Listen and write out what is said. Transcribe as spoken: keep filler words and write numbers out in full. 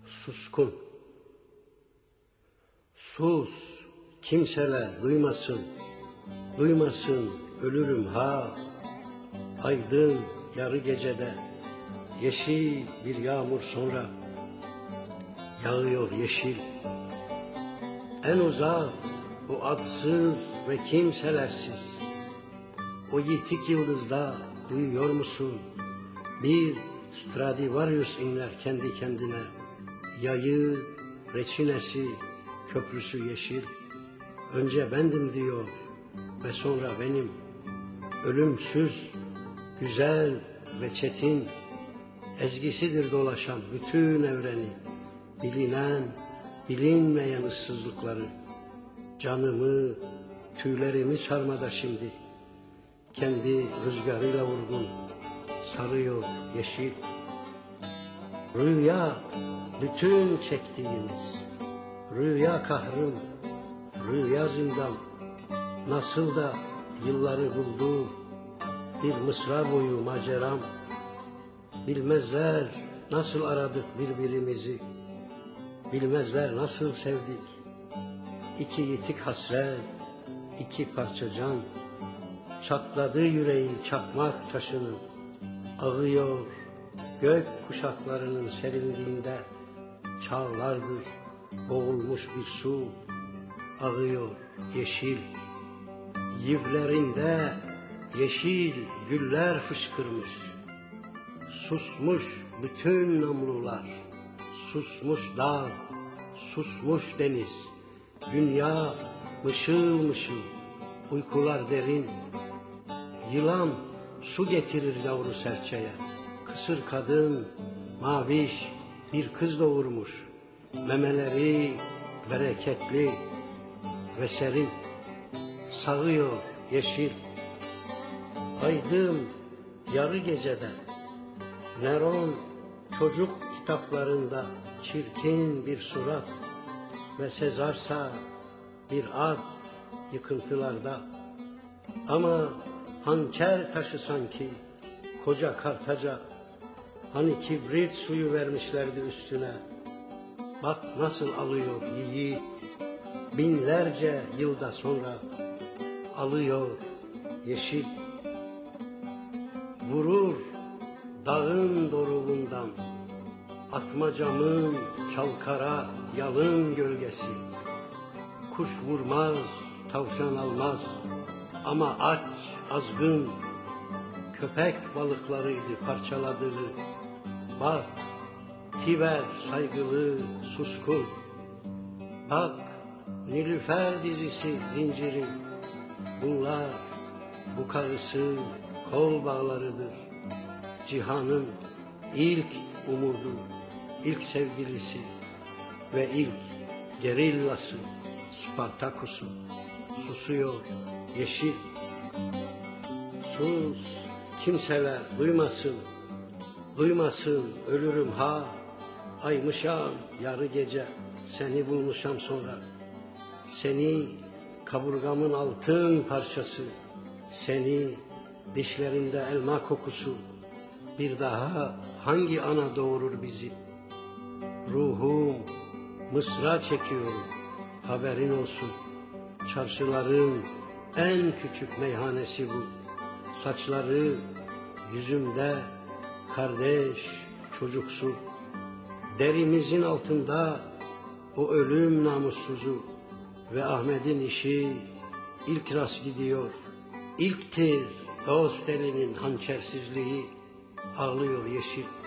suskun. Sus, kimseler duymasın, duymasın ölürüm ha. Aydın yarı gecede, yeşil bir yağmur sonra, yağıyor yeşil. En uzak o adsız ve kimselersiz, o yitik yıldızda duyuyor musun? Bir Stradivarius inler kendi kendine, yayı, reçinesi, köprüsü yeşil. Önce bendim diyor ve sonra benim. Ölümsüz, güzel ve çetin, ezgisidir dolaşan bütün evreni. Bilinen, bilinmeyen ıssızlıkları, canımı, tüylerimi sarmada şimdi. Kendi rüzgarıyla vurgun, sarıyor yeşil. Rüya bütün çektiğimiz, rüya kahrım, rüya zindan. Nasıl da yılları buldu, bir mısra boyu maceram. Bilmezler nasıl aradık birbirimizi, bilmezler nasıl sevdik. İki yitik hasret, iki parça can. Çatladı yüreği çakmak taşının, ağıyor gök kuşaklarının serinliğinde. Çağlardır boğulmuş bir su, ağıyor yeşil. Yivlerinde yeşil güller fışkırmış. Susmuş bütün namlular, susmuş dağ, susmuş deniz. Dünya mışıl mışıl, uykular derin. Yılan su getirir yavru serçeye. Kısır kadın maviş bir kız doğurmuş. Memeleri bereketli ve serin, sağıyor yeşil. Aydın yarı gecede, Neron çocuk kitaplarında çirkin bir surat ve Sezarsa bir at yıkıntılarda. Ama hançer taşı sanki koca Kartaca, hani kibrit suyu vermişlerdi üstüne. Bak nasıl alıyor yiğit, binlerce yılda sonra alıyor yeşil. Vurur dağın doruğundan, atmacamın çalkara yalın gölgesi. Kuş vurmaz, tavşan almaz, ama aç, azgın, köpek balıklarıydı parçaladığı. Bak, Tiber saygılı, suskun. Bak, Nilüfer dizisi zincirin. Bunlar bu karısı kol bağlarıdır. Cihanın ilk umudu, ilk sevgilisi ve ilk gerillası Spartakus'u. Susuyor yeşil. Sus, kimseler duymasın, duymasın ölürüm ha. Aymışam yarı gece, seni bulmuşam sonra. Seni kaburgamın altın parçası, seni dişlerinde elma kokusu. Bir daha hangi ana doğurur bizi? Ruhum mısra çekiyorum, haberin olsun. Çarşıların en küçük meyhanesi bu. Saçları yüzümde kardeş çocuksu. Derimizin altında o ölüm namussuzu. Ve Ahmet'in işi ilk rast gidiyor. İlktir Doğusterinin hançersizliği, ağlıyor yeşil.